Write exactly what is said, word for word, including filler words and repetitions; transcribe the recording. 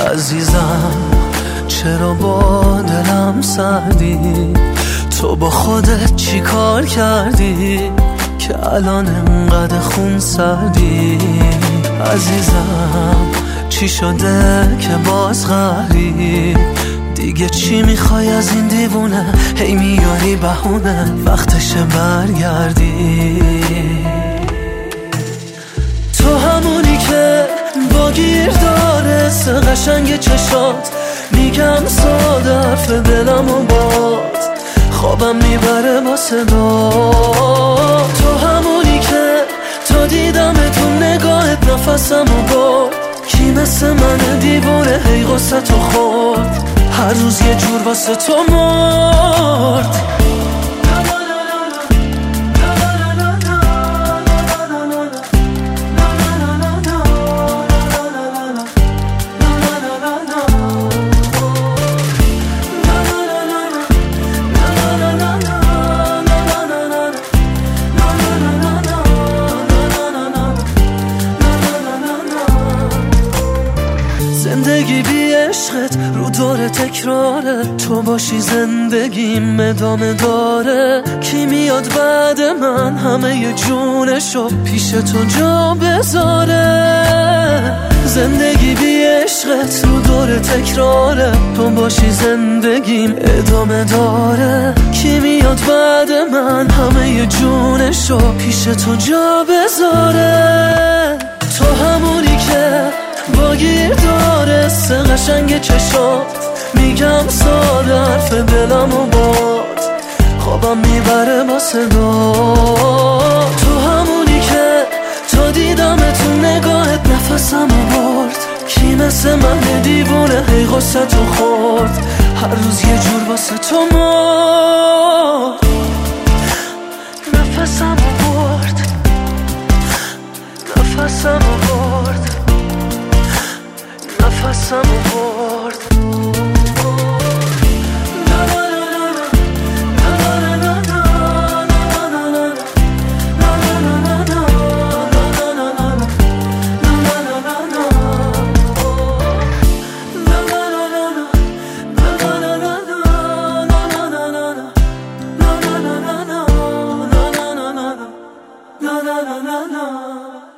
عزیزم چرا با دلم سردی؟ تو با خودت چی کار کردی که الان انقدر خون سردی؟ عزیزم چی شده که باز قهری؟ دیگه چی میخوای از این دیوونه؟ هی میاری بهونه وقتشه برگردی. تو همونی که با گیر داره سه قشنگ چشات، میگم ساده حرف دلم و باد خوابم میبره با صدا. تو همونی که تا دیدم تو نگاهت نفسم و برد، کی مثل من دیوونه هی غصه تو خورد، هر روز یه جور واسه تو مرد. زندگی بی عشقت رو داره تکراره، تو باشی زندگیم ادامه داره. کی میاد بعد من همه ی جونشو پیش تو جا بذاره؟ زندگی بی عشقت رو داره تکراره، تو باشی زندگیم ادامه داره. کی میاد بعد من همه ی جونشو پیش تو جا بذاره؟ تو همونی که با گیر داره سه قشنگ چشات، میگم ساده حرف دلم و باد خوابم میبره با صدا. تو همونی که تا دیدم تو نگاهت نفسم و برد، کی مثل من دیوونه هی غصه تو خورد، هر روز یه جور واسه تو مرد. نفسم و برد نفسم و برد نفسم و برد. Na na na na